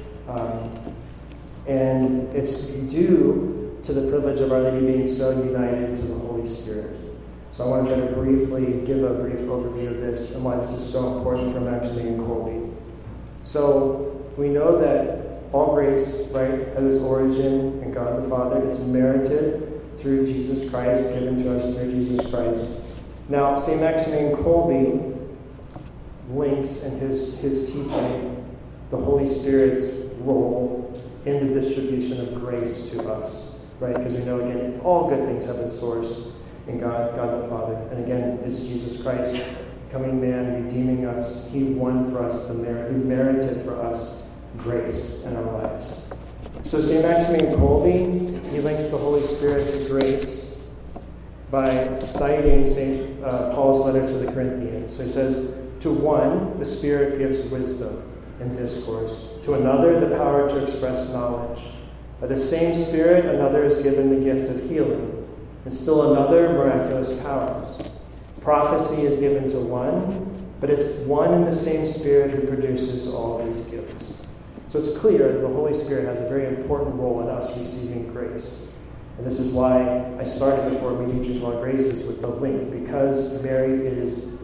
And it's due to the privilege of Our Lady being so united to the Holy Spirit. So I want to try to briefly give a brief overview of this and why this is so important for Maximilian Kolbe. So we know that all grace, right, has its origin in God the Father. It's merited through Jesus Christ, given to us through Jesus Christ. Now, St. Maximilian Kolbe links in his teaching the Holy Spirit's role in the distribution of grace to us, right? Because we know, again, all good things have its source in God the Father. And again, it's Jesus Christ, becoming man, redeeming us. He won for us he merited for us grace in our lives. So St. Maximilian Kolbe, he links the Holy Spirit to grace by citing St. Paul's letter to the Corinthians. So he says, to one, the Spirit gives wisdom and discourse. To another, the power to express knowledge. By the same Spirit, another is given the gift of healing, and still another, miraculous powers. Prophecy is given to one, but it's one and the same Spirit who produces all these gifts. So it's clear that the Holy Spirit has a very important role in us receiving grace. And this is why I started before Mediatrix of All Graces with the link, because Mary is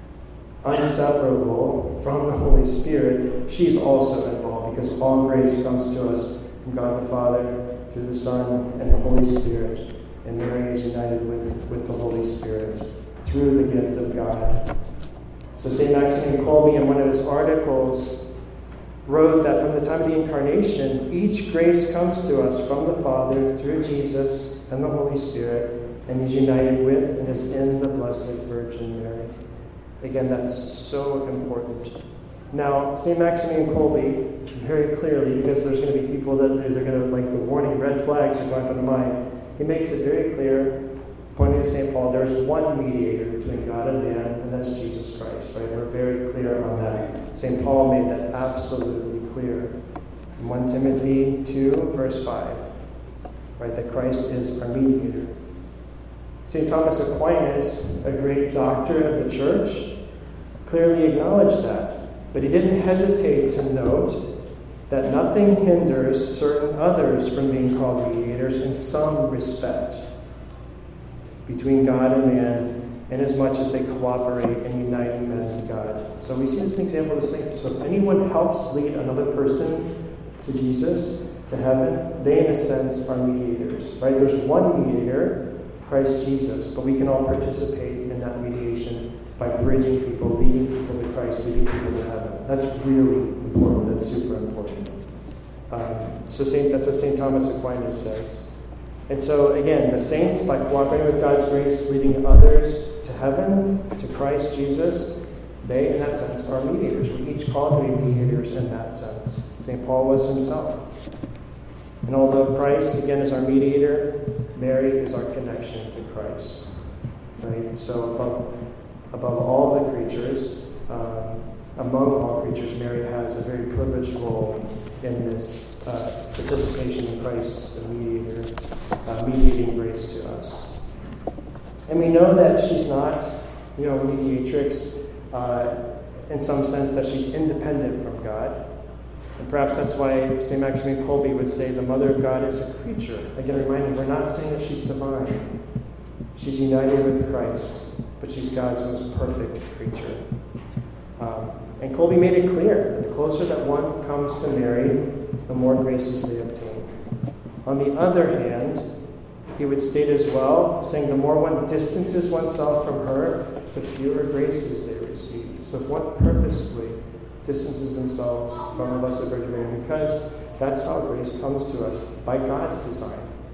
inseparable from the Holy Spirit. She's also involved, because all grace comes to us from God the Father, through the Son, and the Holy Spirit. And Mary is united with the Holy Spirit through the gift of God. So St. Maximilian Kolbe, in one of his articles, wrote that from the time of the Incarnation, each grace comes to us from the Father through Jesus and the Holy Spirit, and is united with and is in the Blessed Virgin Mary. Again, that's so important. Now, St. Maximilian Kolbe, very clearly, because there's going to be people that they're going to, like the warning, red flags are going up in the mind, he makes it very clear, pointing to St. Paul, there's one mediator between God and man, and that's Jesus Christ, right? We're very clear on that. St. Paul made that absolutely clear. In 1 Timothy 2, verse 5, right, that Christ is our mediator. St. Thomas Aquinas, a great doctor of the church, clearly acknowledged that, but he didn't hesitate to note that nothing hinders certain others from being called mediators in some respect between God and man, inasmuch as they cooperate in uniting men to God. So we see this an example of the saints. So if anyone helps lead another person to Jesus, to heaven, they in a sense are mediators, right? There's one mediator, Christ Jesus, but we can all participate in that mediation by bridging people, leading people to Christ, leading people to heaven. That's really important. That's super important. That's what St. Thomas Aquinas says. And so, again, the saints, by cooperating with God's grace, leading others to heaven, to Christ Jesus, they, in that sense, are mediators. We're each called to be mediators in that sense. St. Paul was himself. And although Christ, again, is our mediator, Mary is our connection to Christ. Right? So above all the creatures, among all creatures, Mary has a very privileged role in this participation in Christ, the mediator, mediating grace to us. And we know that she's not, a mediatrix in some sense that she's independent from God. And perhaps that's why St. Maximilian Kolbe would say the Mother of God is a creature. Again, reminding, we're not saying that she's divine. She's united with Christ, but she's God's most perfect creature. And Kolbe made it clear that the closer that one comes to Mary, the more graces they obtain. On the other hand, he would state as well, saying the more one distances oneself from her, the fewer graces they receive. So if one purposefully distances themselves from the Blessed Virgin Mary, because that's how grace comes to us, by God's design.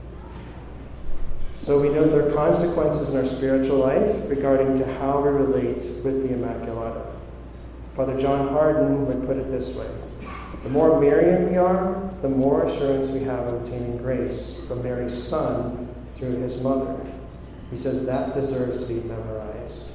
So we know there are consequences in our spiritual life regarding to how we relate with the Immaculata. Father John Hardin would put it this way: the more Marian we are, the more assurance we have of obtaining grace from Mary's Son through his mother. He says that deserves to be memorized.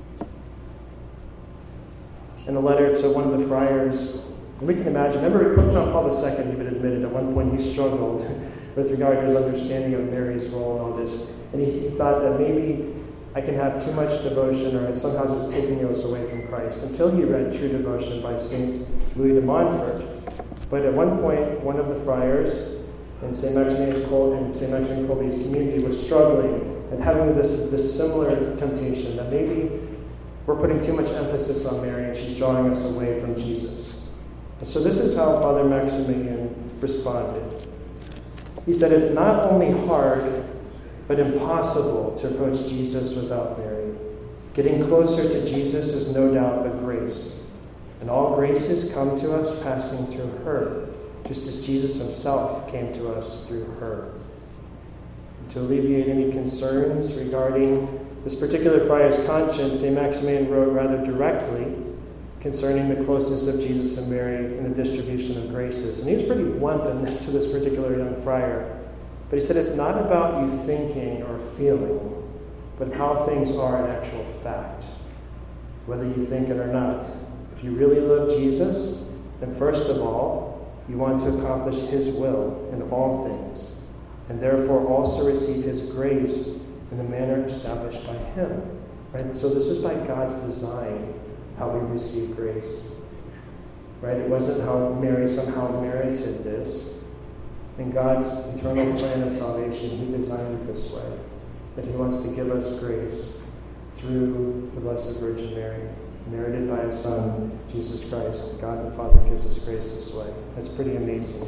In a letter to one of the friars, we can imagine, remember Pope John Paul II even admitted at one point he struggled with regard to his understanding of Mary's role in all this. And he thought that maybe I can have too much devotion, or somehow it's taking us away from Christ, until he read True Devotion by St. Louis de Montfort. But at one point, one of the friars in St. Maximilian Kolbe's community was struggling and having this similar temptation that maybe we're putting too much emphasis on Mary and she's drawing us away from Jesus. And so this is how Father Maximilian responded. He said, it's not only hard, but impossible to approach Jesus without Mary. Getting closer to Jesus is no doubt a grace. And all graces come to us passing through her, just as Jesus himself came to us through her. And to alleviate any concerns regarding this particular friar's conscience, St. Maximilian wrote rather directly concerning the closeness of Jesus and Mary in the distribution of graces. And he was pretty blunt in this to this particular young friar. But he said, it's not about you thinking or feeling, but how things are in actual fact, whether you think it or not. If you really love Jesus, then first of all, you want to accomplish his will in all things, and therefore also receive his grace in the manner established by him. Right? So this is by God's design how we receive grace. Right? It wasn't how Mary somehow merited this. In God's eternal plan of salvation, he designed it this way, that he wants to give us grace through the Blessed Virgin Mary, merited by his Son, Jesus Christ. God the Father gives us grace this way. That's pretty amazing.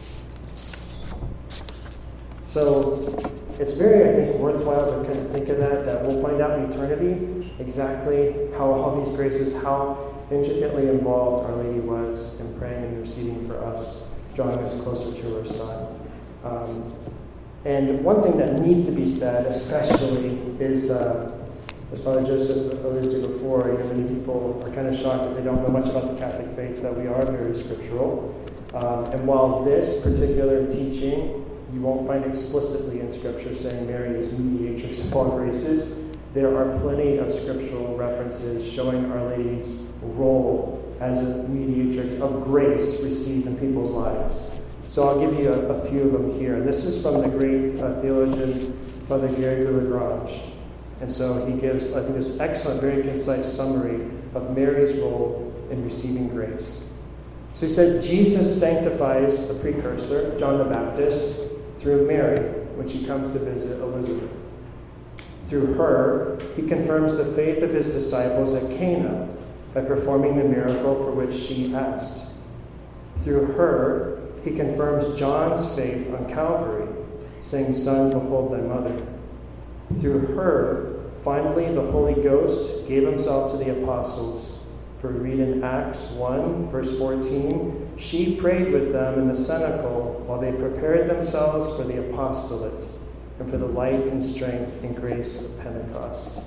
So it's very, I think, worthwhile to kind of think of that we'll find out in eternity exactly how all these graces, how intricately involved Our Lady was in praying and interceding for us, drawing us closer to her Son. And one thing that needs to be said, especially, is, as Father Joseph alluded to before, many people are kind of shocked if they don't know much about the Catholic faith, that we are very scriptural. And while this particular teaching, you won't find explicitly in Scripture saying Mary is mediatrix of all graces, there are plenty of scriptural references showing Our Lady's role as a mediatrix of grace received in people's lives. So I'll give you a few of them here. This is from the great theologian, Father Gary Lagrange. And so he gives, I think, this excellent, very concise summary of Mary's role in receiving grace. So he said, Jesus sanctifies the precursor, John the Baptist, through Mary, when she comes to visit Elizabeth. Through her, he confirms the faith of his disciples at Cana by performing the miracle for which she asked. Through her, he confirms John's faith on Calvary, saying, Son, behold thy mother. Through her, finally, the Holy Ghost gave himself to the apostles. For we read in Acts 1, verse 14, she prayed with them in the cenacle while they prepared themselves for the apostolate and for the light and strength and grace of Pentecost.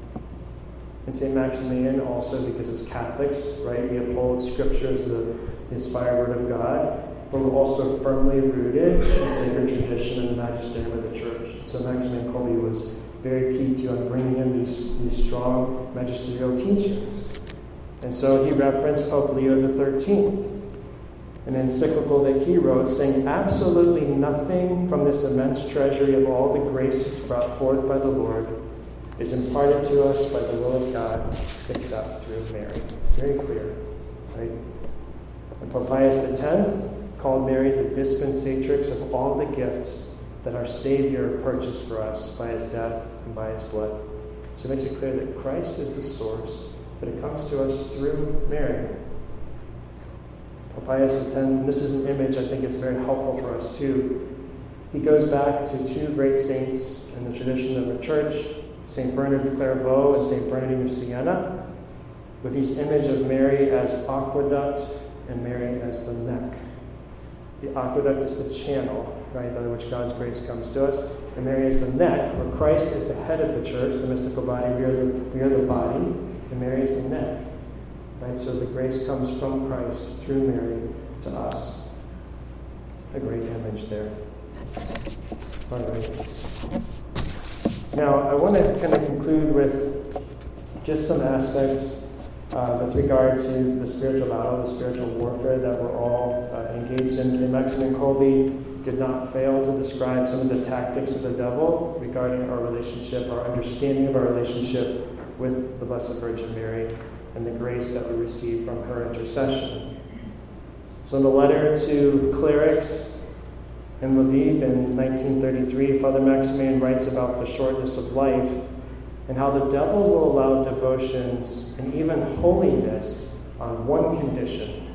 And St. Maximilian also, because as Catholics, right, we uphold Scripture as the inspired Word of God, but we're also firmly rooted in sacred tradition and the magisterium of the Church. So Maximilian Kolbe was very key to bringing in these strong magisterial teachings. And so he referenced Pope Leo XIII, an encyclical that he wrote, saying, absolutely nothing from this immense treasury of all the graces brought forth by the Lord is imparted to us by the will of God except through Mary. Very clear, right? And Pope Pius X called Mary the dispensatrix of all the gifts that our Savior purchased for us by his death and by his blood. So it makes it clear that Christ is the source, but it comes to us through Mary. Pope Pius X, and this is an image I think is very helpful for us too. He goes back to two great saints in the tradition of the Church, St. Bernard of Clairvaux and St. Bernardine of Siena, with these image of Mary as aqueduct and Mary as the neck. The aqueduct is the channel, right, by which God's grace comes to us. And Mary is the neck, where Christ is the head of the church, the mystical body. We are the body, and Mary is the neck. Right? So the grace comes from Christ through Mary to us. A great image there. All right. Now, I want to kind of conclude with just some aspects with regard to the spiritual battle, the spiritual warfare that we're all engaged in. St. Maximilian Kolbe did not fail to describe some of the tactics of the devil regarding our relationship, our understanding of our relationship with the Blessed Virgin Mary and the grace that we receive from her intercession. So in a letter to clerics in Lviv in 1933, Father Maximilian writes about the shortness of life and how the devil will allow devotions and even holiness on one condition.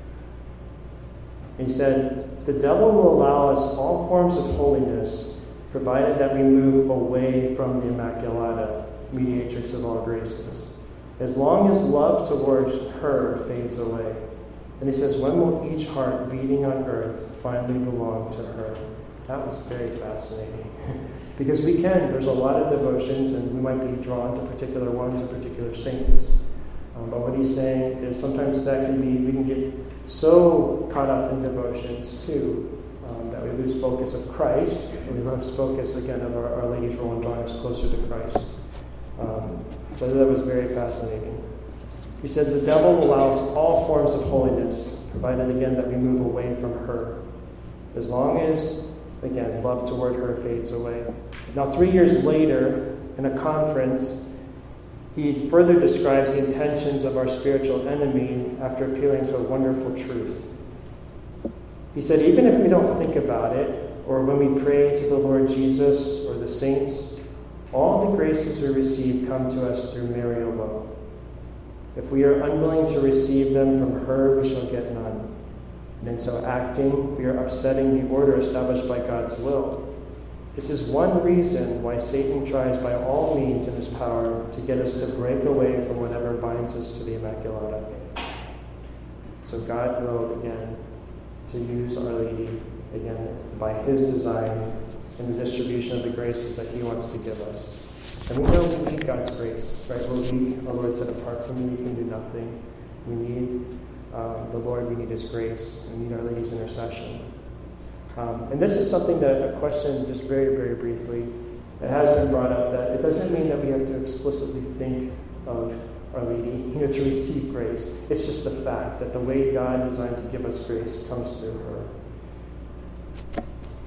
He said, "The devil will allow us all forms of holiness, provided that we move away from the Immaculata, mediatrix of all graces, as long as love towards her fades away." And he says, "When will each heart beating on earth finally belong to her?" That was very fascinating. Because there's a lot of devotions, and we might be drawn to particular ones or particular saints. But what he's saying is sometimes we can get so caught up in devotions too, that we lose focus of Christ, and we lose focus again of Our Lady's role in drawing us closer to Christ. So that was very fascinating. He said, "The devil allows all forms of holiness, provided again that we move away from her, as long as, again, love toward her fades away." Now, 3 years later, in a conference, he further describes the intentions of our spiritual enemy after appealing to a wonderful truth. He said, "Even if we don't think about it, or when we pray to the Lord Jesus or the saints, all the graces we receive come to us through Mary alone. If we are unwilling to receive them from her, we shall get none. And in so acting, we are upsetting the order established by God's will. This is one reason why Satan tries by all means in his power to get us to break away from whatever binds us to the Immaculata. So God will, again, to use Our Lady, again, by his design in the distribution of the graces that he wants to give us. And we know we need God's grace, right? We're weak. Our Lord said, "Apart from me, you can do nothing." We need the Lord. We need his grace. We need Our Lady's intercession. And this is something a question just very, very briefly, it has been brought up that it doesn't mean that we have to explicitly think of Our Lady, to receive grace. It's just the fact that the way God designed to give us grace comes through her.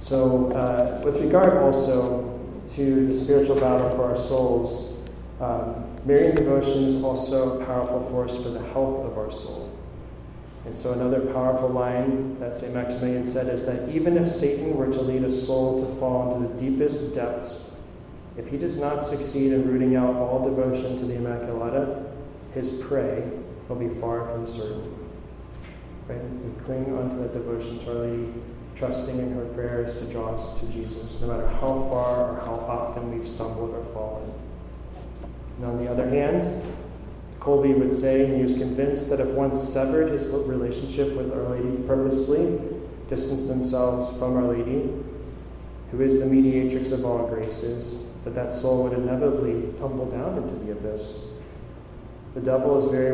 So with regard also to the spiritual battle for our souls, Marian devotion is also a powerful force for the health of our soul. And so another powerful line that St. Maximilian said is that even if Satan were to lead a soul to fall into the deepest depths, if he does not succeed in rooting out all devotion to the Immaculata, his prey will be far from certain. Right? We cling onto that devotion to Our Lady, trusting in her prayers to draw us to Jesus, no matter how far or how often we've stumbled or fallen. And on the other hand, Kolbe would say he was convinced that if one severed his relationship with Our Lady purposely, distanced themselves from Our Lady, who is the mediatrix of all graces, that soul would inevitably tumble down into the abyss. The devil is very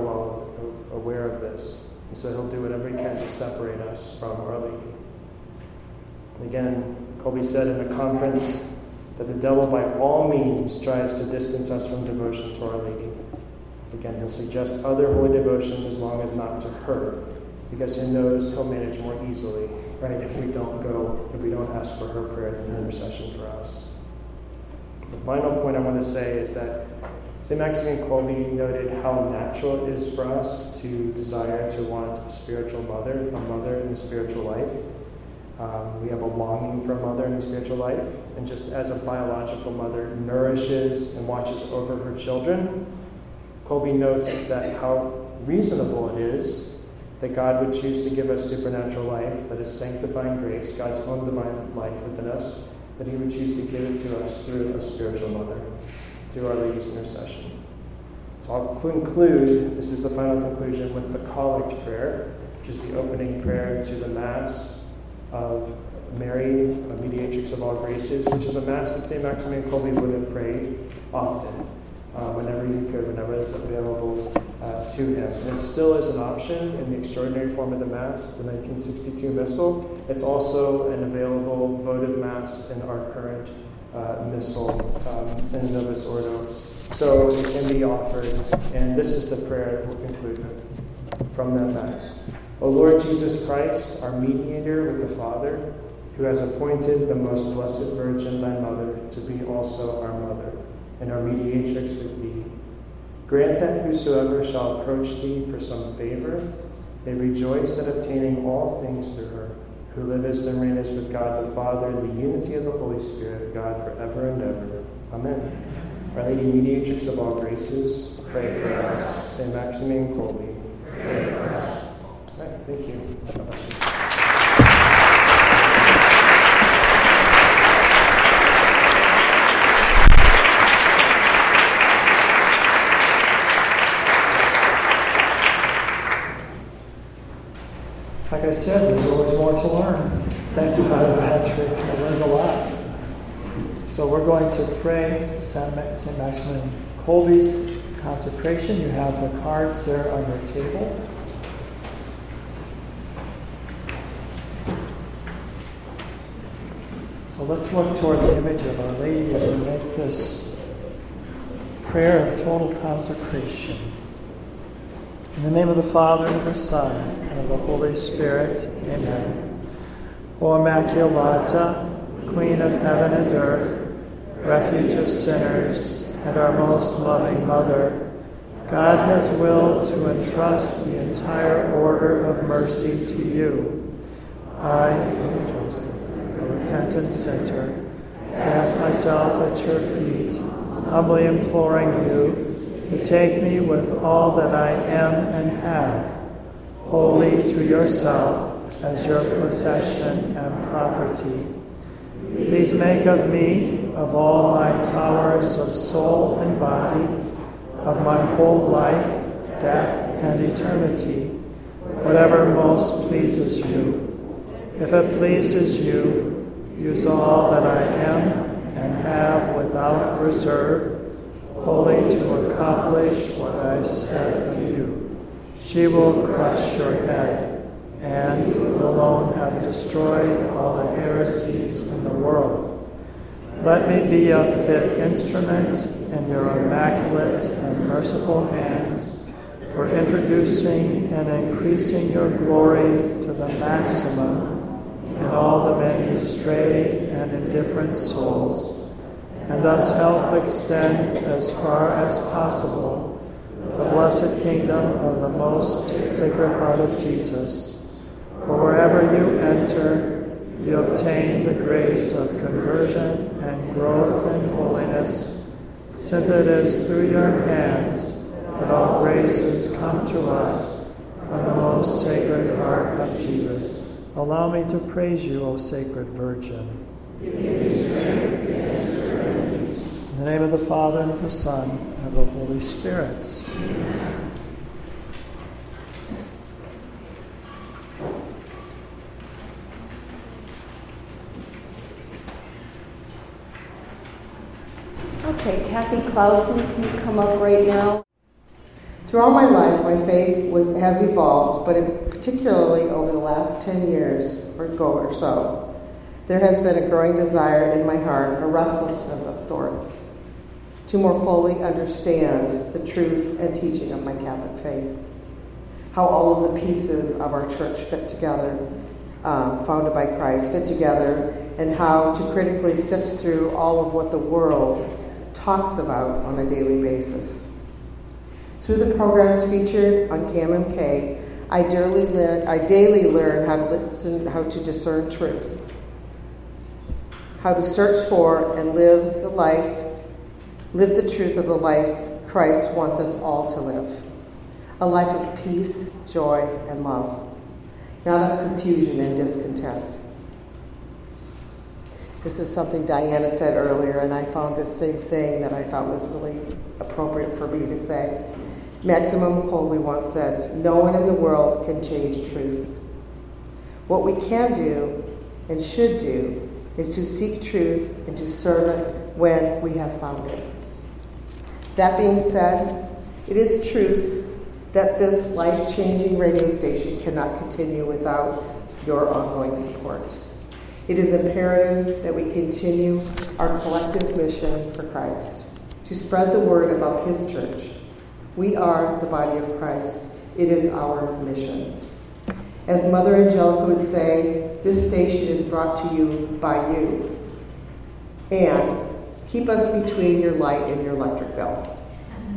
aware of this, and so he'll do whatever he can to separate us from Our Lady. Again, Kolbe said in a conference that the devil by all means tries to distance us from devotion to Our Lady. Again, he'll suggest other holy devotions as long as not to her, because he knows he'll manage more easily, right, if we don't ask for her prayers and her intercession for us. The final point I want to say is that St. Maximilian Kolbe noted how natural it is for us to desire to want a spiritual mother, a mother in the spiritual life. We have a longing for a mother in the spiritual life, and just as a biological mother nourishes and watches over her children, Kolbe notes that how reasonable it is that God would choose to give us supernatural life, that is sanctifying grace, God's own divine life within us, that he would choose to give it to us through a spiritual mother, through Our Lady's intercession. So I'll conclude, this is the final conclusion, with the Collect Prayer, which is the opening prayer to the Mass of Mary, a mediatrix of all graces, which is a Mass that St. Maximilian Kolbe would have prayed often, whenever he could, whenever it's available to him. And it still is an option in the extraordinary form of the Mass, the 1962 Missal. It's also an available votive Mass in our current Missal in Novus Ordo. So it can be offered, and this is the prayer that we'll conclude with from that Mass. O Lord Jesus Christ, our mediator with the Father, who has appointed the most blessed Virgin, thy mother, to be also our mother, and our mediatrix with thee. Grant that whosoever shall approach thee for some favor may rejoice at obtaining all things through her, who livest and reignest with God the Father in the unity of the Holy Spirit, God forever and ever. Amen. Our Lady, mediatrix of all graces, pray for us. Saint Maximilian Kolbe, pray for us. All right, thank you. God bless you. Like I said, there's always more to learn. Thank you, Father Patrick. I learned a lot. So we're going to pray St. Maximilian Kolbe's consecration. You have the cards there on your table. So let's look toward the image of Our Lady as we make this prayer of total consecration. In the name of the Father, and of the Son, and of the Holy Spirit. Amen. O Immaculata, Queen of heaven and earth, refuge of sinners, and our most loving Mother, God has willed to entrust the entire order of mercy to you. I, Joseph, a repentant sinner, cast myself at your feet, humbly imploring you to take me with all that I am and have, wholly to yourself as your possession and property. Please make of me, of all my powers of soul and body, of my whole life, death, and eternity, whatever most pleases you. If it pleases you, use all that I am and have without reserve, wholly to accomplish what I said of you. She will crush your head, and you alone have destroyed all the heresies in the world. Let me be a fit instrument in your immaculate and merciful hands for introducing and increasing your glory to the maximum in all the many strayed and indifferent souls, and thus help extend as far as possible the blessed kingdom of the most Sacred Heart of Jesus. For wherever you enter, you obtain the grace of conversion and growth in holiness, since it is through your hands that all graces come to us from the most Sacred Heart of Jesus. Allow me to praise you, O Sacred Virgin. In the name of the Father, and of the Son, and of the Holy Spirit. Okay, Kathy Clausen, can you come up right now? Throughout my life, my faith has evolved, but particularly over the last 10 years or so, there has been a growing desire in my heart, a restlessness of sorts, to more fully understand the truth and teaching of my Catholic faith, how all of the pieces of our church fit together, founded by Christ, fit together, and how to critically sift through all of what the world talks about on a daily basis. Through the programs featured on KMMK, I daily learn how to listen, how to discern truth, how to search for and live the truth of the life Christ wants us all to live. A life of peace, joy, and love, not of confusion and discontent. This is something Diana said earlier, and I found this same saying that I thought was really appropriate for me to say. Maximilian Kolbe once said, "No one in the world can change truth. What we can do and should do is to seek truth and to serve it when we have found it." That being said, it is truth that this life-changing radio station cannot continue without your ongoing support. It is imperative that we continue our collective mission for Christ, to spread the word about His church. We are the body of Christ. It is our mission. As Mother Angelica would say, this station is brought to you by you. And keep us between your light and your electric bill.